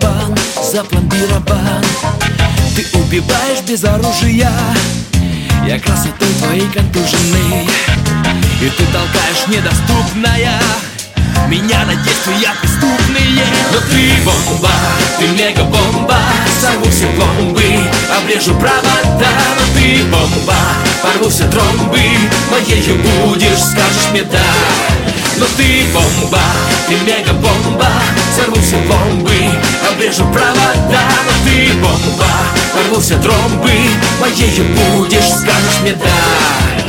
барабан запломбирован. Ты убиваешь без оружия, я красотой твоей контуженный, и ты толкаешь недоступное меня на действия преступные. Но ты бомба, ты мега-бомба, сорву все пломбы, обрежу провода. Но ты бомба, порву все тромбы, моею будешь, скажешь мне да. Но ты бомба, ты мега-бомба, сорву все пломбы, обрежу провода. Но ты бомба, порву все тромбы, моею будешь, скажешь мне да.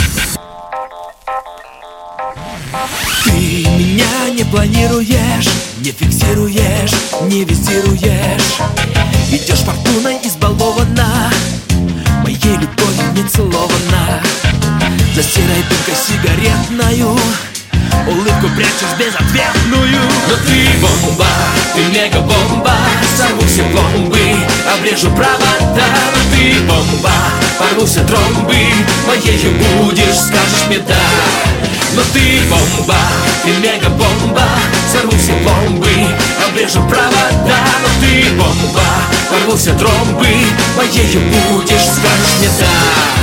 Ты меня не планируешь, не фиксируешь, не визируешь. Идешь фортуной избалована, моей любовью не целована. За серой дымкой сигаретною улыбку прячешь безответную. Но ты бомба, ты мега-бомба, сорву все пломбы, обрежу провода. Но ты бомба, порву все тромбы, моею будешь, скажешь мне да. Но ты бомба, ты мега-бомба, сорву все пломбы, обрежу провода. Но ты бомба, порву все тромбы, моею будешь, скажешь мне да.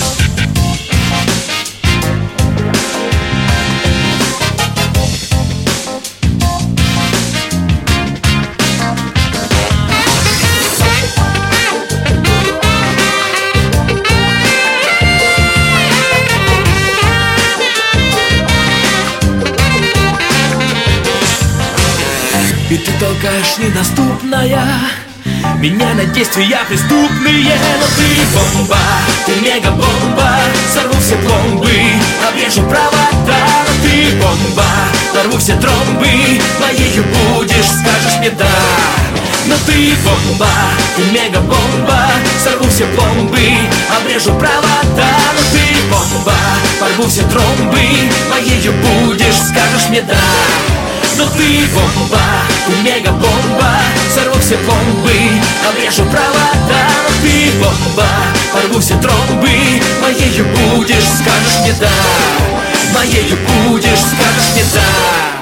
И ты толкаешь недоступное меня на действия преступные. Но ты бомба, ты мега-бомба, сорву все пломбы, обрежу провода. Но ты бомба, порву все тромбы, моею будешь, скажешь мне да. Но ты бомба, ты мега-бомба, сорву все пломбы, обрежу провода. Но ты бомба, порву все тромбы, моею будешь, скажешь мне да. Но ты бомба, ты мега-бомба, сорву все пломбы, обрежу провода. Но ты бомба, порву все тромбы, моею будешь, скажешь мне да. Моею будешь, скажешь мне да.